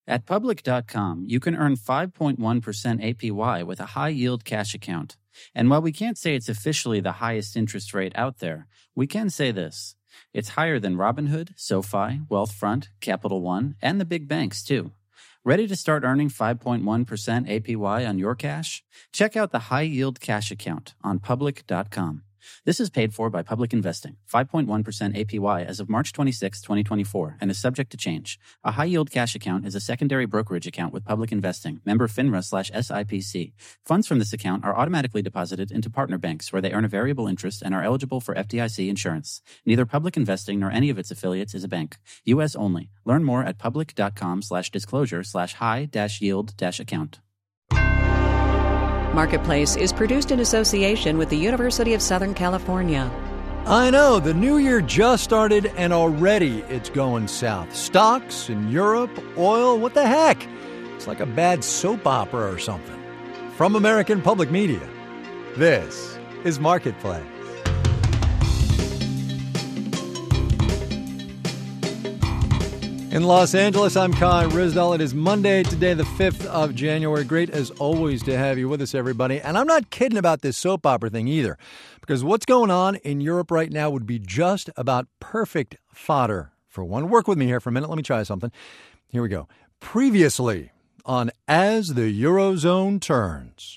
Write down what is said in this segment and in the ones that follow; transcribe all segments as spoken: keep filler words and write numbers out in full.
At Public dot com, you can earn five point one percent A P Y with a high-yield cash account. And while we can't say it's officially the highest interest rate out there, we can say this. It's higher than Robinhood, SoFi, Wealthfront, Capital One, and the big banks, too. Ready to start earning five point one percent A P Y on your cash? Check out the high-yield cash account on Public dot com. This is paid for by Public Investing, five point one percent A P Y as of March twenty-sixth, twenty twenty-four, and is subject to change. A high-yield cash account is a secondary brokerage account with Public Investing, member FINRA slash S I P C. Funds from this account are automatically deposited into partner banks where they earn a variable interest and are eligible for F D I C insurance. Neither Public Investing nor any of its affiliates is a bank. U S only. Learn more at Public dot com slash disclosure slash high dash yield dash account. Marketplace is produced in association with the University of Southern California. I know, the new year just started and already it's going south. Stocks in Europe, oil, what the heck? It's like a bad soap opera or something. From American Public Media, this is Marketplace. In Los Angeles, I'm Kai Ryssdal. It is Monday, today the fifth of January. Great as always to have you with us, everybody. And I'm not kidding about this soap opera thing either, because what's going on in Europe right now would be just about perfect fodder for one. Work with me here for a minute. Let me try something. Here we go. Previously on As the Eurozone Turns.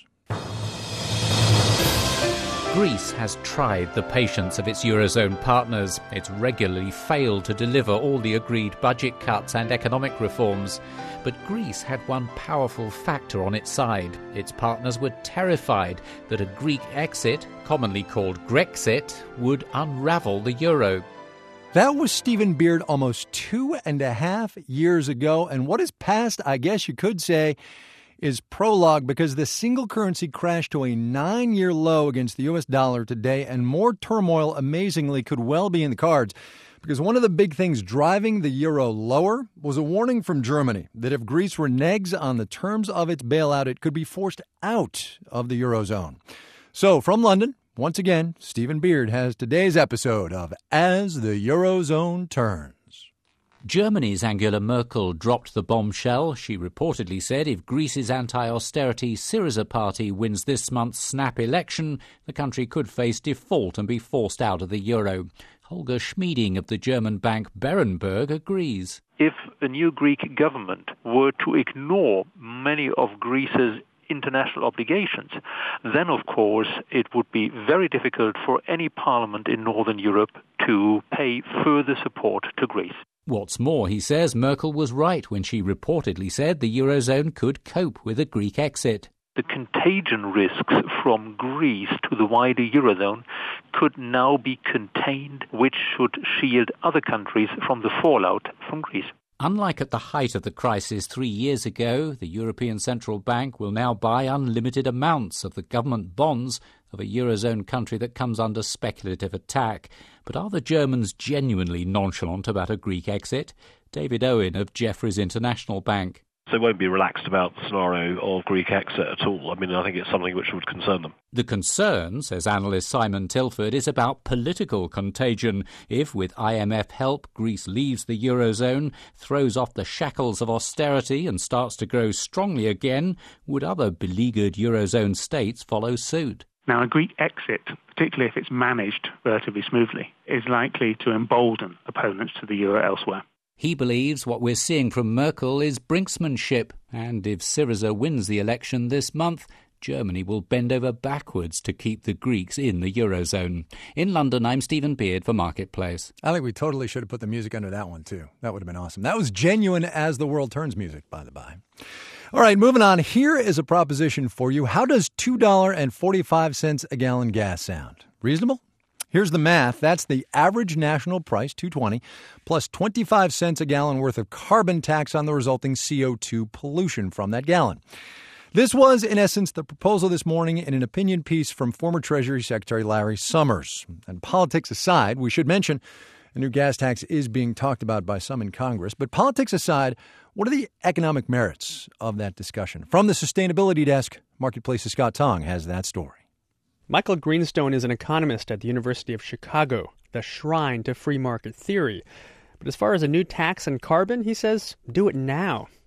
Greece has tried the patience of its Eurozone partners. It's regularly failed to deliver all the agreed budget cuts and economic reforms. But Greece had one powerful factor on its side. Its partners were terrified that a Greek exit, commonly called Grexit, would unravel the euro. That was Stephen Beard almost two and a half years ago. And what is past, I guess you could say, is prologue, because the single currency crashed to a nine-year low against the U S dollar today, and more turmoil, amazingly, could well be in the cards, because one of the big things driving the euro lower was a warning from Germany that if Greece reneges on the terms of its bailout, it could be forced out of the Eurozone. So, from London, once again, Stephen Beard has today's episode of As the Eurozone Turns. Germany's Angela Merkel dropped the bombshell. She reportedly said if Greece's anti-austerity Syriza party wins this month's snap election, the country could face default and be forced out of the euro. Holger Schmieding of the German bank Berenberg agrees. If a new Greek government were to ignore many of Greece's international obligations, then of course it would be very difficult for any parliament in Northern Europe to pay further support to Greece. What's more, he says, Merkel was right when she reportedly said the Eurozone could cope with a Greek exit. The contagion risks from Greece to the wider Eurozone could now be contained, which should shield other countries from the fallout from Greece. Unlike at the height of the crisis three years ago, the European Central Bank will now buy unlimited amounts of the government bonds of a Eurozone country that comes under speculative attack. But are the Germans genuinely nonchalant about a Greek exit? David Owen of Jefferies International Bank. They won't be relaxed about the scenario of Greek exit at all. I mean, I think it's something which would concern them. The concern, says analyst Simon Tilford, is about political contagion. If, with I M F help, Greece leaves the Eurozone, throws off the shackles of austerity and starts to grow strongly again, would other beleaguered Eurozone states follow suit? Now, a Greek exit, particularly if it's managed relatively smoothly, is likely to embolden opponents to the euro elsewhere. He believes what we're seeing from Merkel is brinksmanship, and if Syriza wins the election this month, Germany will bend over backwards to keep the Greeks in the Eurozone. In London, I'm Stephen Beard for Marketplace. I think we totally should have put the music under that one, too. That would have been awesome. That was genuine As the World Turns music, by the by. All right, moving on. Here is a proposition for you. How does two dollars and forty-five cents a gallon gas sound? Reasonable? Here's the math. That's the average national price, two dollars and twenty cents, plus twenty-five cents a gallon worth of carbon tax on the resulting C O two pollution from that gallon. This was, in essence, the proposal this morning in an opinion piece from former Treasury Secretary Larry Summers. And politics aside, we should mention a new gas tax is being talked about by some in Congress. But politics aside, what are the economic merits of that discussion? From the Sustainability Desk, Marketplace's Scott Tong has that story. Michael Greenstone is an economist at the University of Chicago, the shrine to free market theory. But as far as a new tax on carbon, he says, do it now.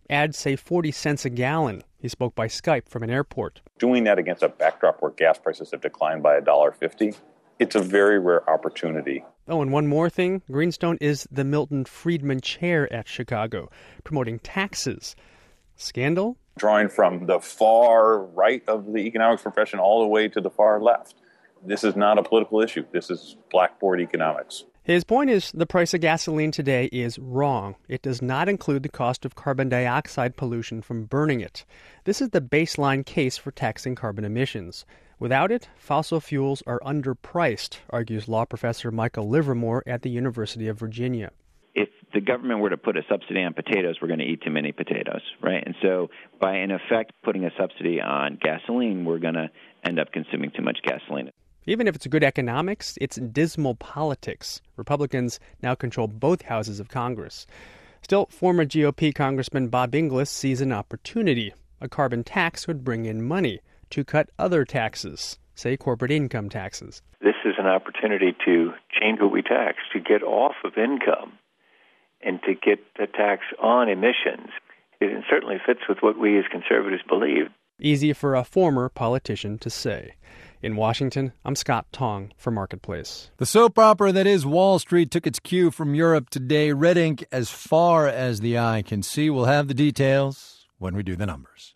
add, say, forty cents a gallon. He spoke by Skype from an airport. Doing that against a backdrop where gas prices have declined by one dollar fifty, it's a very rare opportunity. Oh, and one more thing. Greenstone is the Milton Friedman Chair at Chicago, promoting taxes. Scandal? Drawing from the far right of the economics profession all the way to the far left. This is not a political issue. This is blackboard economics. His point is the price of gasoline today is wrong. It does not include the cost of carbon dioxide pollution from burning it. This is the baseline case for taxing carbon emissions. Without it, fossil fuels are underpriced, argues law professor Michael Livermore at the University of Virginia. If the government were to put a subsidy on potatoes, we're going to eat too many potatoes, right? And so by, in effect, putting a subsidy on gasoline, we're going to end up consuming too much gasoline. Even if it's good economics, it's dismal politics. Republicans now control both houses of Congress. Still, former G O P Congressman Bob Inglis sees an opportunity. A carbon tax would bring in money to cut other taxes, say corporate income taxes. This is an opportunity to change what we tax, to get off of income and to get the tax on emissions. It certainly fits with what we as conservatives believe. Easy for a former politician to say. In Washington, I'm Scott Tong for Marketplace. The soap opera that is Wall Street took its cue from Europe today. Red ink as far as the eye can see. We'll have the details when we do the numbers.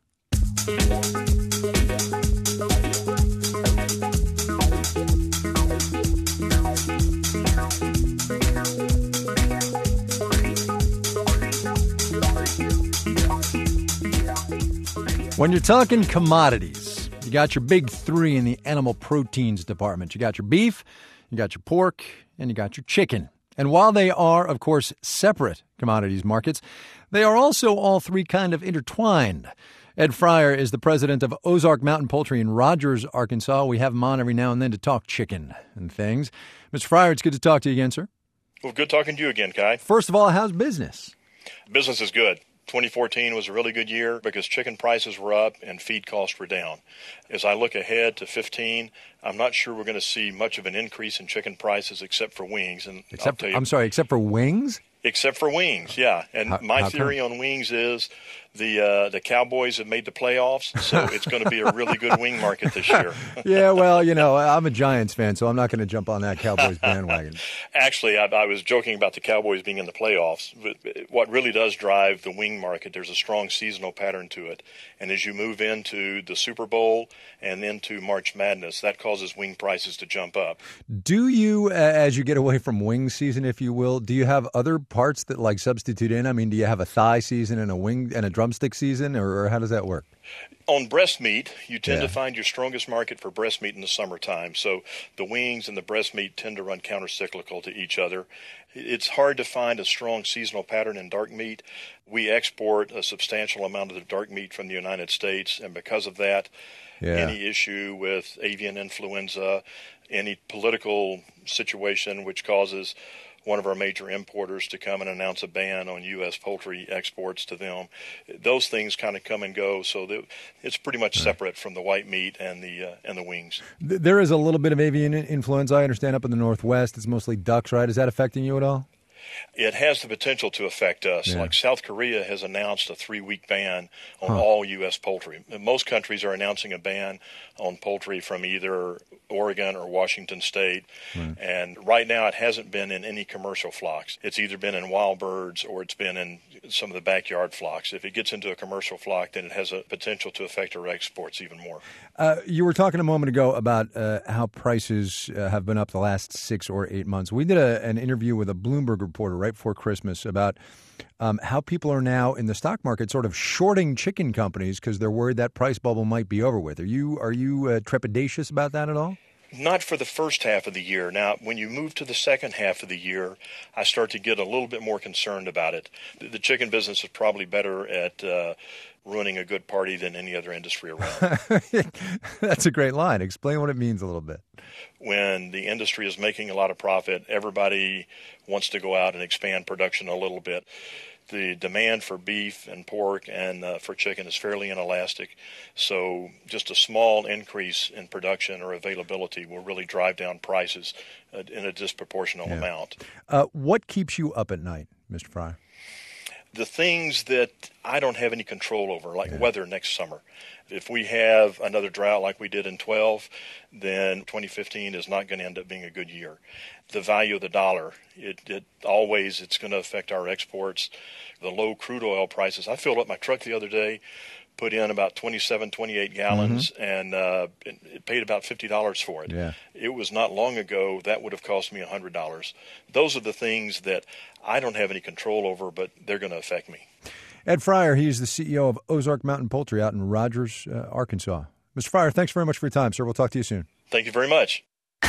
When you're talking commodities, you got your big three in the animal proteins department. You got your beef, you got your pork, and you got your chicken. And while they are, of course, separate commodities markets, they are also all three kind of intertwined. Ed Fryer is the president of Ozark Mountain Poultry in Rogers, Arkansas. We have him on every now and then to talk chicken and things. Mister Fryer, it's good to talk to you again, sir. Well, good talking to you again, Kai. First of all, how's business? Business is good. twenty fourteen was a really good year because chicken prices were up and feed costs were down. As I look ahead to fifteen, I'm not sure we're going to see much of an increase in chicken prices except for wings. And except, I'll tell you, I'm sorry, except for wings? Except for wings, yeah. And how, my how theory come? on wings is the uh, the Cowboys have made the playoffs, so it's going to be a really good wing market this year. Yeah, well, you know, I'm a Giants fan, so I'm not going to jump on that Cowboys bandwagon. Actually, I, I was joking about the Cowboys being in the playoffs. But what really does drive the wing market, there's a strong seasonal pattern to it. And as you move into the Super Bowl and into March Madness, that causes wing prices to jump up. Do you, as you get away from wing season, if you will, do you have other parts that like substitute in? I mean, do you have a thigh season and a wing and a drumstick season, or, or how does that work? On breast meat, you tend yeah. to find your strongest market for breast meat in the summertime. So the wings and the breast meat tend to run counter-cyclical to each other. It's hard to find a strong seasonal pattern in dark meat. We export a substantial amount of the dark meat from the United States, and because of that, yeah. any issue with avian influenza, any political situation which causes one of our major importers to come and announce a ban on U S poultry exports to them. Those things kind of come and go, so that it's pretty much separate from the white meat and the uh, and the wings. There is a little bit of avian influenza, I understand, up in the Northwest. It's mostly ducks, right? Is that affecting you at all? It has the potential to affect us. Yeah. Like South Korea has announced a three-week ban on huh. all U S poultry. Most countries are announcing a ban on poultry from either Oregon or Washington State. Right. And right now it hasn't been in any commercial flocks. It's either been in wild birds or it's been in some of the backyard flocks. If it gets into a commercial flock, then it has a potential to affect our exports even more. Uh, you were talking a moment ago about uh, how prices uh, have been up the last six or eight months. We did a, an interview with a Bloomberg reporter right before Christmas about um, how people are now in the stock market sort of shorting chicken companies because they're worried that price bubble might be over with. Are you are you uh, trepidatious about that at all? Not for the first half of the year. Now, when you move to the second half of the year, I start to get a little bit more concerned about it. The, the chicken business is probably better at uh, ruining a good party than any other industry around. That's a great line. Explain what it means a little bit. When the industry is making a lot of profit, everybody wants to go out and expand production a little bit. The demand for beef and pork and uh, for chicken is fairly inelastic, so just a small increase in production or availability will really drive down prices uh, in a disproportionate yeah. amount. Uh, what keeps you up at night, Mister Fryer? The things that I don't have any control over, like yeah. weather next summer. If we have another drought like we did in twelve, then twenty fifteen is not going to end up being a good year. The value of the dollar, it, it always it's going to affect our exports. The low crude oil prices. I filled up my truck the other day, put in about twenty-seven, twenty-eight gallons, mm-hmm. and uh, it, it paid about fifty dollars for it. Yeah. It was not long ago that would have cost me one hundred dollars. Those are the things that I don't have any control over, but they're going to affect me. Ed Fryer, he's the C E O of Ozark Mountain Poultry out in Rogers, uh, Arkansas. Mister Fryer, thanks very much for your time, sir. We'll talk to you soon. Thank you very much.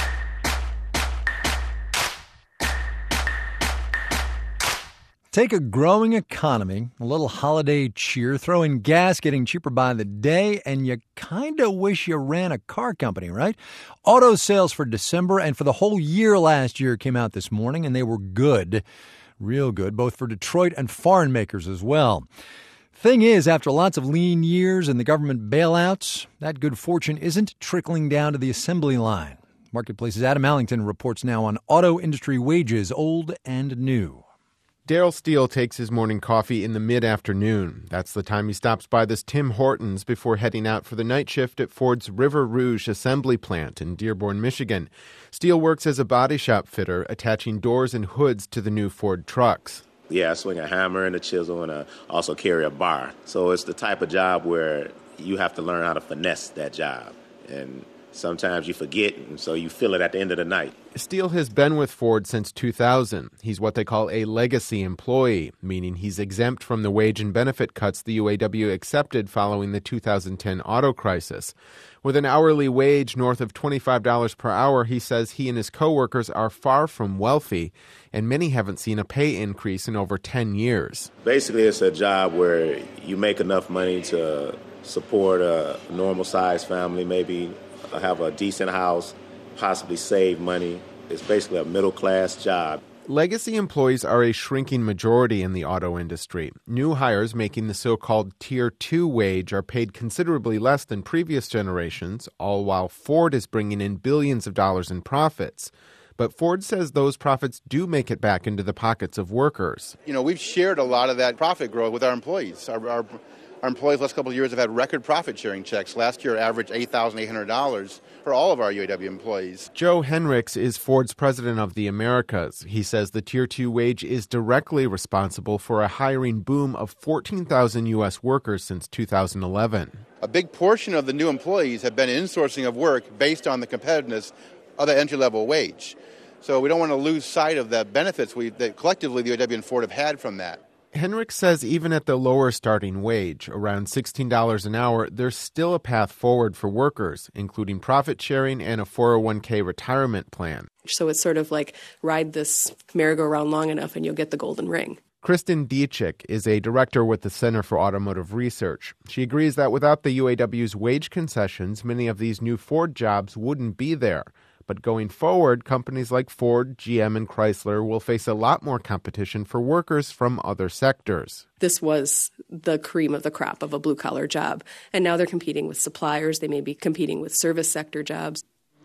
Take a growing economy, a little holiday cheer, throw in gas getting cheaper by the day, and you kind of wish you ran a car company, right? Auto sales for December and for the whole year last year came out this morning, and they were good. Real good, both for Detroit and foreign makers as well. Thing is, after lots of lean years and the government bailouts, that good fortune isn't trickling down to the assembly line. Marketplace's Adam Allington reports now on auto industry wages, old and new. Daryl Steele takes his morning coffee in the mid-afternoon. That's the time he stops by this Tim Hortons before heading out for the night shift at Ford's River Rouge assembly plant in Dearborn, Michigan. Steele works as a body shop fitter, attaching doors and hoods to the new Ford trucks. Yeah, I swing a hammer and a chisel and a, also carry a bar. So it's the type of job where you have to learn how to finesse that job. And sometimes you forget, and so you feel it at the end of the night. Steele has been with Ford since two thousand. He's what they call a legacy employee, meaning he's exempt from the wage and benefit cuts the U A W accepted following the two thousand ten auto crisis. With an hourly wage north of twenty-five dollars per hour, he says he and his coworkers are far from wealthy, and many haven't seen a pay increase in over ten years. Basically, it's a job where you make enough money to support a normal-sized family, maybe have a decent house, possibly save money. It's basically a middle-class job. Legacy employees are a shrinking majority in the auto industry. New hires making the so-called Tier two wage are paid considerably less than previous generations, all while Ford is bringing in billions of dollars in profits. But Ford says those profits do make it back into the pockets of workers. You know, we've shared a lot of that profit growth with our employees. Our, our Our employees the last couple of years have had record profit-sharing checks. Last year averaged eight thousand eight hundred dollars for all of our U A W employees. Joe Henricks is Ford's president of the Americas. He says the Tier two wage is directly responsible for a hiring boom of fourteen thousand U S workers since two thousand eleven. A big portion of the new employees have been insourcing of work based on the competitiveness of the entry-level wage. So we don't want to lose sight of the benefits we, that collectively the U A W and Ford have had from that. Henricks says even at the lower starting wage, around sixteen dollars an hour, there's still a path forward for workers, including profit sharing and a four oh one k retirement plan. So it's sort of like ride this merry-go-round long enough and you'll get the golden ring. Kristen Diechik is a director with the Center for Automotive Research. She agrees that without the U A W's wage concessions, many of these new Ford jobs wouldn't be there. But going forward, companies like Ford, G M, and Chrysler will face a lot more competition for workers from other sectors. This was the cream of the crop of a blue-collar job, and now they're competing with suppliers. They may be competing with service sector jobs.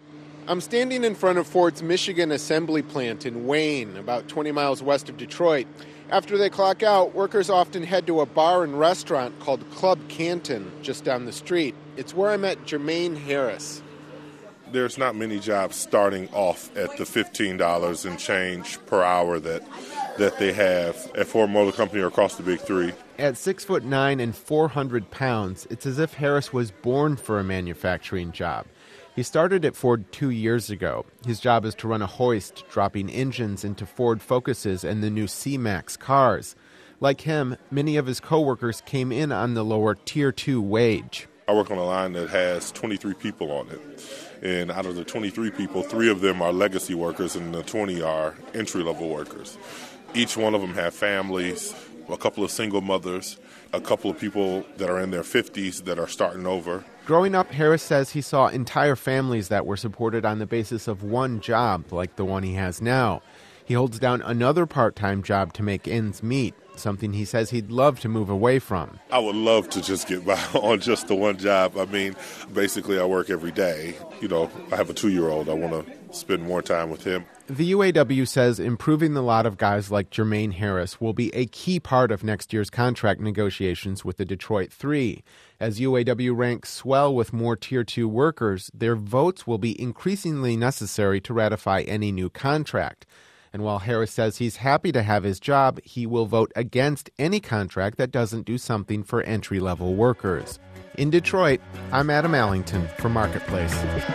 I'm standing in front of Ford's Michigan assembly plant in Wayne, about twenty miles west of Detroit. After they clock out, workers often head to a bar and restaurant called Club Canton just down the street. It's where I met Jermaine Harris. There's not many jobs starting off at the fifteen dollars and change per hour that that they have at Ford Motor Company or across the big three. At six foot nine and four hundred pounds, it's as if Harris was born for a manufacturing job. He started at Ford two years ago. His job is to run a hoist, dropping engines into Ford Focuses and the new C-Max cars. Like him, many of his coworkers came in on the lower Tier two wage. I work on a line that has twenty-three people on it. And out of the twenty-three people, three of them are legacy workers and the twenty are entry-level workers. Each one of them have families, a couple of single mothers, a couple of people that are in their fifties that are starting over. Growing up, Harris says he saw entire families that were supported on the basis of one job, like the one he has now. He holds down another part-time job to make ends meet. something he says he'd love to move away from. I would love to just get by on just the one job. I mean, basically I work every day. You know, I have a two-year-old. I want to spend more time with him. The U A W says improving the lot of guys like Jermaine Harris will be a key part of next year's contract negotiations with the Detroit Three. As U A W ranks swell with more Tier two workers, their votes will be increasingly necessary to ratify any new contract. And while Harris says he's happy to have his job, he will vote against any contract that doesn't do something for entry-level workers. In Detroit, I'm Adam Allington for Marketplace.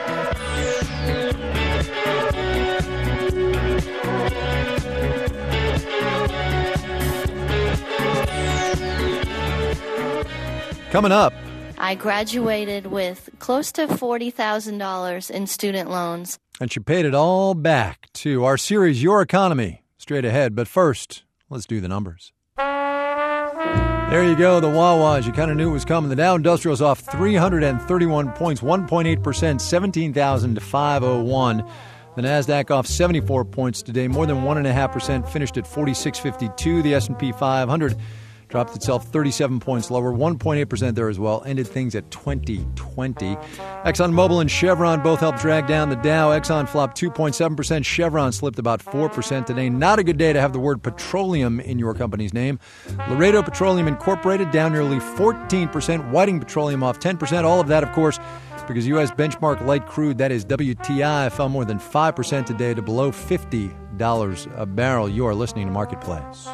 Coming up. I graduated with close to forty thousand dollars in student loans. And she paid it all back to our series, Your Economy. Straight ahead. But first, let's do the numbers. There you go, the Wawas. You kind of knew it was coming. The Dow Industrial's off three hundred thirty-one points, one point eight percent, seventeen thousand five hundred one. The Nasdaq off seventy-four points today, more than one point five percent, finished at forty-six fifty-two. The S and P five hundred dropped itself thirty-seven points lower, one point eight percent there as well, ended things at twenty twenty. ExxonMobil and Chevron both helped drag down the Dow. Exxon flopped two point seven percent. Chevron slipped about four percent today. Not a good day to have the word petroleum in your company's name. Laredo Petroleum Incorporated down nearly fourteen percent. Whiting Petroleum off ten percent. All of that, of course, because U S benchmark light crude, that is W T I, fell more than five percent today to below fifty dollars a barrel. You are listening to Marketplace.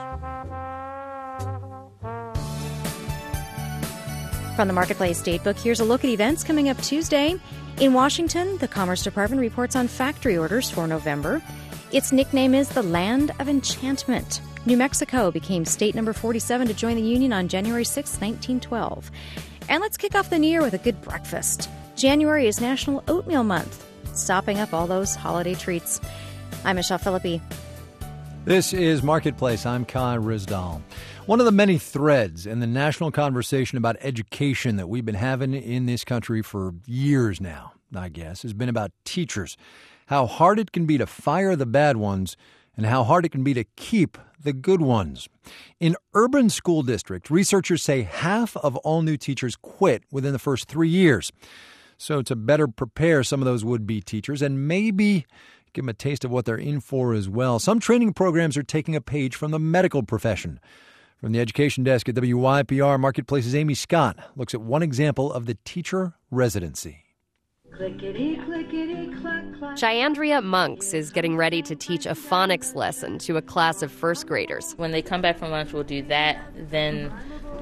From the Marketplace Datebook, here's a look at events coming up Tuesday. In Washington, the Commerce Department reports on factory orders for November. Its nickname is the Land of Enchantment. New Mexico became state number forty-seven to join the Union on January sixth, nineteen twelve. And let's kick off the new year with a good breakfast. January is National Oatmeal Month, stopping up all those holiday treats. I'm Michelle Philippi. This is Marketplace. I'm Kai Rizdal. One of the many threads in the national conversation about education that we've been having in this country for years now, I guess, has been about teachers. How hard it can be to fire the bad ones and how hard it can be to keep the good ones. In urban school districts, researchers say half of all new teachers quit within the first three years. So to better prepare some of those would-be teachers and maybe give them a taste of what they're in for as well, some training programs are taking a page from the medical profession. From the Education Desk at W Y P R, Marketplace's Amy Scott looks at one example of the teacher residency. Clickety, clickety, cluck, cluck. Jayandria Monks is getting ready to teach a phonics lesson to a class of first graders. When they come back from lunch, we'll do that, then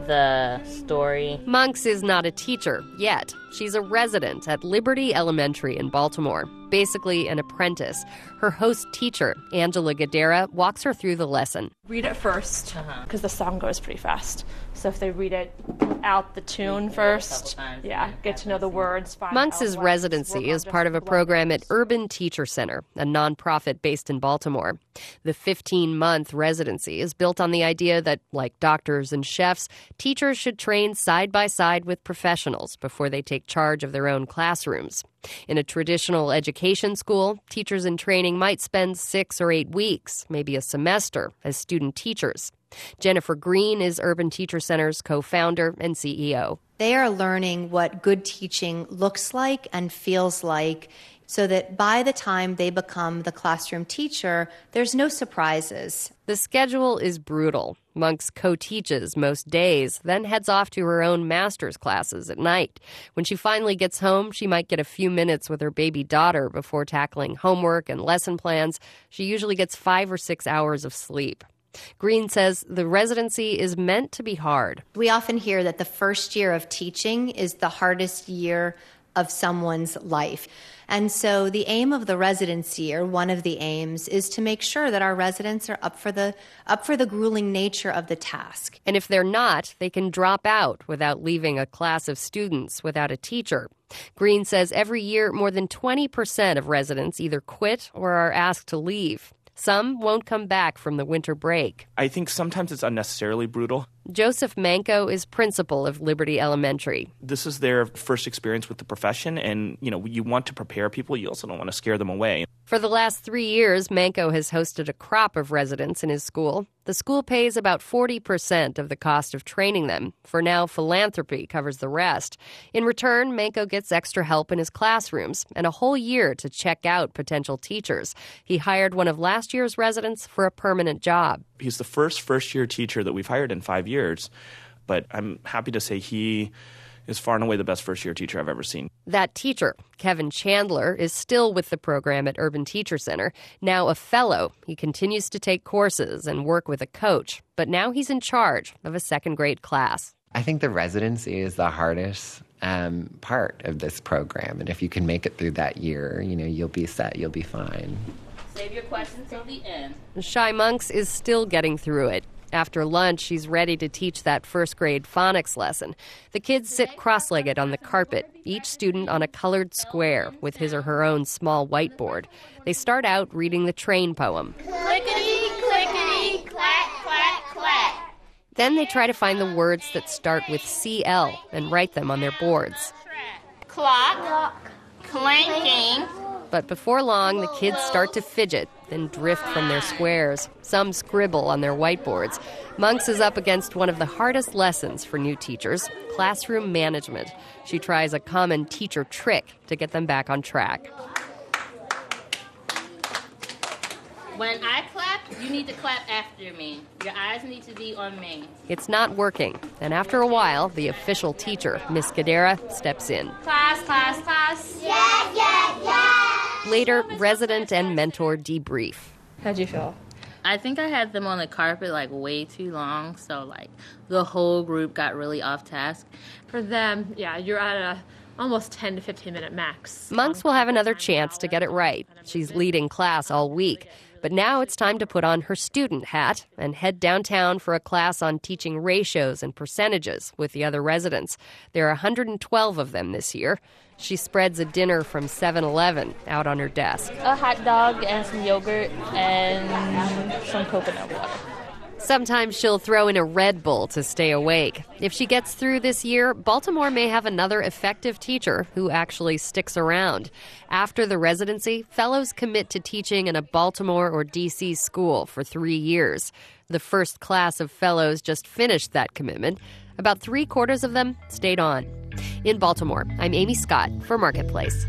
the story. Monks is not a teacher yet. She's a resident at Liberty Elementary in Baltimore, basically an apprentice. Her host teacher, Angela Gadera, walks her through the lesson. Read it first, because uh-huh. the song goes pretty fast. So if they read it without the tune first, yeah, get to know the words. Monks' residency is part of a program at Urban Teacher Center, a nonprofit based in Baltimore. The fifteen-month residency is built on the idea that, like doctors and chefs, teachers should train side by side with professionals before they take charge of their own classrooms. In a traditional education school, teachers in training might spend six or eight weeks, maybe a semester, as student teachers. Jennifer Green is Urban Teacher Center's co-founder and C E O. They are learning what good teaching looks like and feels like, so that by the time they become the classroom teacher, there's no surprises. The schedule is brutal. Monks co-teaches most days, then heads off to her own master's classes at night. When she finally gets home, she might get a few minutes with her baby daughter before tackling homework and lesson plans. She usually gets five or six hours of sleep. Green says the residency is meant to be hard. We often hear that the first year of teaching is the hardest year of someone's life. And so the aim of the residency, or one of the aims, is to make sure that our residents are up for the up for the grueling nature of the task. And if they're not, they can drop out without leaving a class of students without a teacher. Green says every year more than twenty percent of residents either quit or are asked to leave. Some won't come back from the winter break. I think sometimes it's unnecessarily brutal. Joseph Manco is principal of Liberty Elementary. This is their first experience with the profession, and you know you want to prepare people. You also don't want to scare them away. For the last three years, Manco has hosted a crop of residents in his school. The school pays about forty percent of the cost of training them. For now, philanthropy covers the rest. In return, Manco gets extra help in his classrooms and a whole year to check out potential teachers. He hired one of last year's residents for a permanent job. He's the first first-year teacher that we've hired in five years, but I'm happy to say he is far and away the best first-year teacher I've ever seen. That teacher, Kevin Chandler, is still with the program at Urban Teacher Center. Now a fellow, he continues to take courses and work with a coach, but now he's in charge of a second-grade class. I think the residency is the hardest um, part of this program, and if you can make it through that year, you know, you'll be set, you'll be fine. Save your questions till the end. Shy Monks is still getting through it. After lunch, she's ready to teach that first-grade phonics lesson. The kids sit cross-legged on the carpet, each student on a colored square with his or her own small whiteboard. They start out reading the train poem. Clickety, clickety, clack, clack, clack. Then they try to find the words that start with C L and write them on their boards. Clock, clanking. But before long, the kids start to fidget, then drift from their squares. Some scribble on their whiteboards. Monks is up against one of the hardest lessons for new teachers, classroom management. She tries a common teacher trick to get them back on track. When I clap, you need to clap after me. Your eyes need to be on me. It's not working, and after a while, the official teacher, Miss Gadara, steps in. Class, class, class. Yeah, yeah, yeah. Later, resident and mentor debrief. How'd you feel? I think I had them on the carpet like way too long, so like the whole group got really off task. For them, yeah, you're at a almost ten to fifteen minute max. Monks will have another chance to get it right. She's leading class all week. But now it's time to put on her student hat and head downtown for a class on teaching ratios and percentages with the other residents. There are one hundred twelve of them this year. She spreads a dinner from seven eleven out on her desk. A hot dog and some yogurt and some coconut water. Sometimes she'll throw in a Red Bull to stay awake. If she gets through this year, Baltimore may have another effective teacher who actually sticks around. After the residency, fellows commit to teaching in a Baltimore or D C school for three years. The first class of fellows just finished that commitment. About three quarters of them stayed on. In Baltimore, I'm Amy Scott for Marketplace.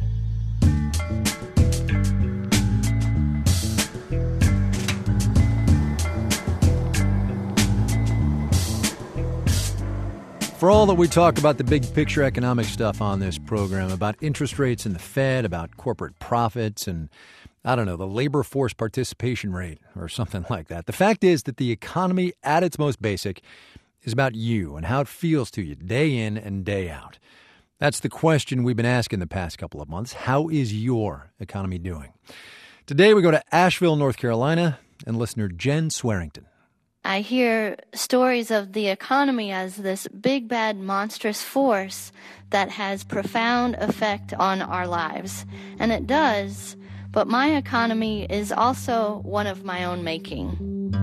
For all that we talk about the big picture economic stuff on this program, about interest rates and the Fed, about corporate profits and, I don't know, the labor force participation rate or something like that, the fact is that the economy at its most basic is about you and how it feels to you day in and day out. That's the question we've been asking the past couple of months. How is your economy doing? Today we go to Asheville, North Carolina, and listener Jen Swearington. I hear stories of the economy as this big, bad, monstrous force that has profound effect on our lives. And it does, but my economy is also one of my own making.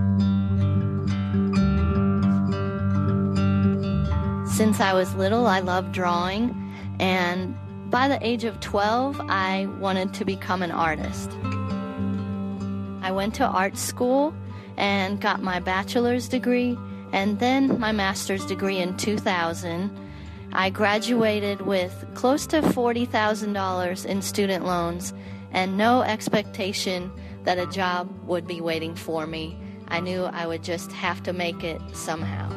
Since I was little, I loved drawing, and by the age of twelve, I wanted to become an artist. I went to art school and got my bachelor's degree and then my master's degree in two thousand. I graduated with close to forty thousand dollars in student loans and no expectation that a job would be waiting for me. I knew I would just have to make it somehow.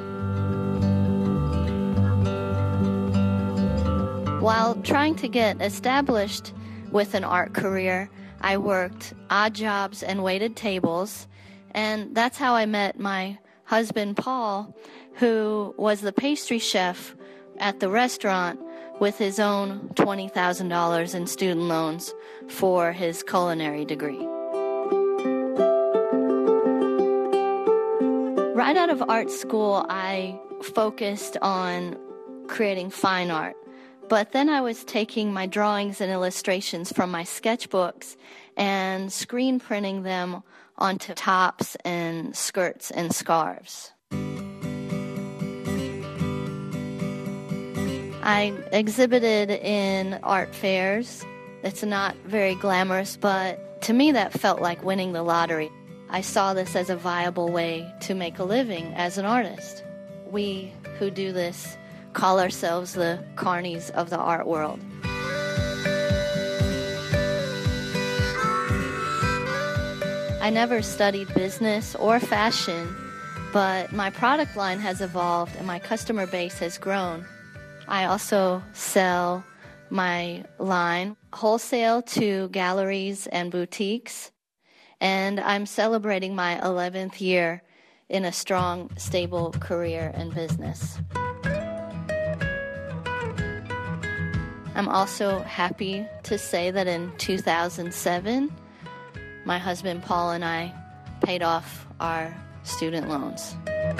While trying to get established with an art career, I worked odd jobs and waited tables. And that's how I met my husband, Paul, who was the pastry chef at the restaurant with his own twenty thousand dollars in student loans for his culinary degree. Right out of art school, I focused on creating fine art. But then I was taking my drawings and illustrations from my sketchbooks and screen printing them onto tops and skirts and scarves. I exhibited in art fairs. It's not very glamorous, but to me that felt like winning the lottery. I saw this as a viable way to make a living as an artist. We who do this call ourselves the carnies of the art world. I never studied business or fashion, but my product line has evolved and my customer base has grown. I also sell my line wholesale to galleries and boutiques, and I'm celebrating my eleventh year in a strong, stable career and business. I'm also happy to say that in two thousand seven, my husband Paul and I paid off our student loans.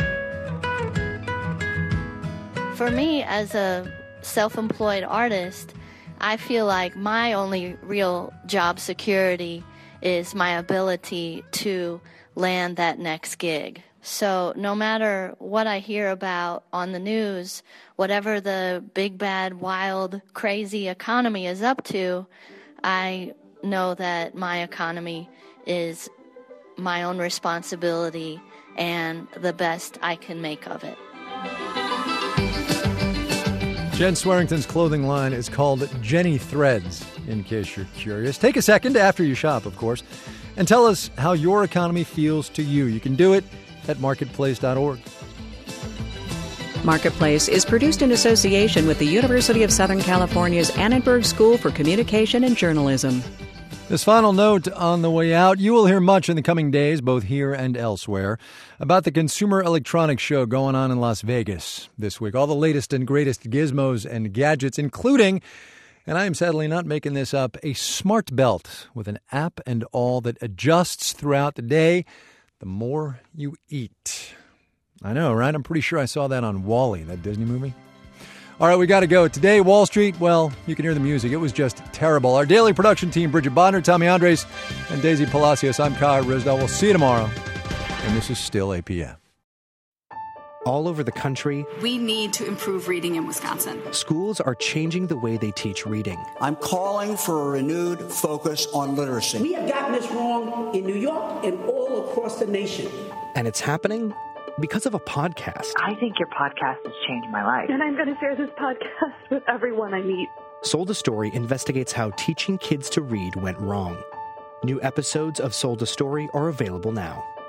For me, as a self-employed artist, I feel like my only real job security is my ability to land that next gig. So no matter what I hear about on the news, whatever the big, bad, wild, crazy economy is up to, I know that my economy is my own responsibility and the best I can make of it. Jen Swearington's clothing line is called Jenny Threads, in case you're curious. Take a second after you shop, of course, and tell us how your economy feels to you. You can do it at marketplace dot org. Marketplace is produced in association with the University of Southern California's Annenberg School for Communication and Journalism. This final note on the way out, you will hear much in the coming days, both here and elsewhere, about the Consumer Electronics Show going on in Las Vegas this week. All the latest and greatest gizmos and gadgets, including, and I am sadly not making this up, a smart belt with an app and all that adjusts throughout the day the more you eat. I know, right? I'm pretty sure I saw that on WALL-E, that Disney movie. All right, we got to go. Today, Wall Street, well, you can hear the music. It was just terrible. Our daily production team, Bridget Bodner, Tommy Andres, and Daisy Palacios. I'm Kyle Risdell. We'll see you tomorrow. And this is still A P M. All over the country, we need to improve reading in Wisconsin. Schools are changing the way they teach reading. I'm calling for a renewed focus on literacy. We have gotten this wrong in New York and all across the nation. And it's happening because of a podcast. I think your podcast has changed my life. And I'm going to share this podcast with everyone I meet. Sold a Story investigates how teaching kids to read went wrong. New episodes of Sold a Story are available now.